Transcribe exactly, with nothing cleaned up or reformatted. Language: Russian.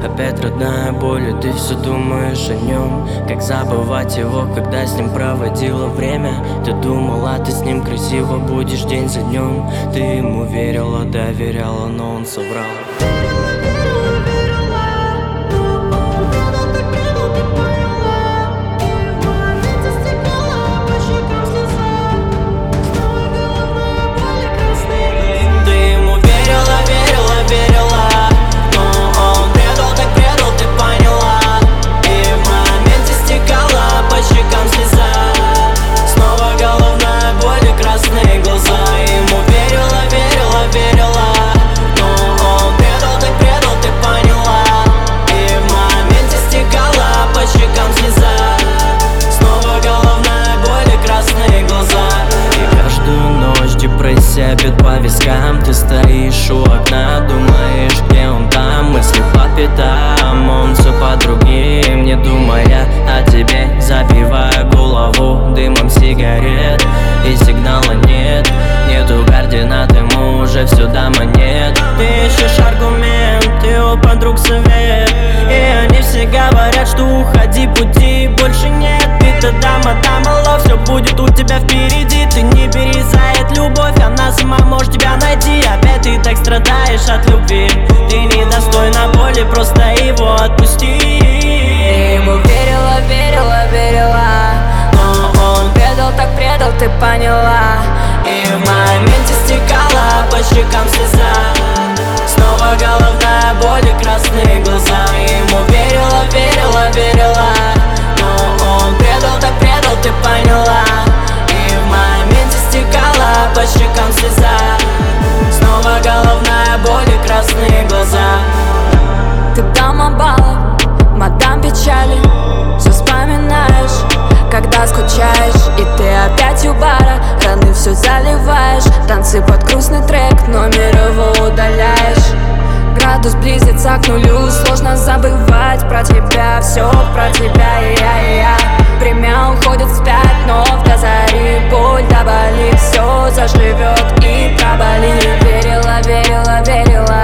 Опять родная боль, и ты все думаешь о нем. Как забывать его, когда с ним проводила время? Ты думала, ты с ним красиво будешь день за днем. Ты ему верила, доверяла, но он соврал. Бьет по вискам, ты стоишь у окна, думаешь, где он там, мысли по пятам. Он все по другим, не думая о тебе, забивая голову дымом сигарет. И сигнала нет, нету координат, ему уже все дома нет. Ты ищешь аргумент, ты у подруг совет, и они все говорят, что уходи, пути больше нет. Ты-то дама, дама, лов, все будет у тебя впереди. Ты не бери за это любовь, она сама может тебя найти. Опять ты так страдаешь от любви, ты недостойна боли, просто его отпусти. Ты ему верила, верила, верила, но он предал, так предал, ты поняла. И в моменте стекала по щекам слеза, снова головная боль и красные глаза. Ему верила, верила, верила, но он предал, так предал, ты поняла. И в моменте стекала по щекам слеза, снова головная боль и красные глаза. Ты дама бала, мадам печали, все вспоминаешь, когда скучаешь. И ты опять у бара, раны все заливаешь, танцы под грустный трек, номер его удаляешь. Градус близится к нулю, сложно забывать про тебя, все про тебя, и я, и я. Время уходит вспять, но до зари боль до боли, все заживет и проболит. Верила, верила, верила,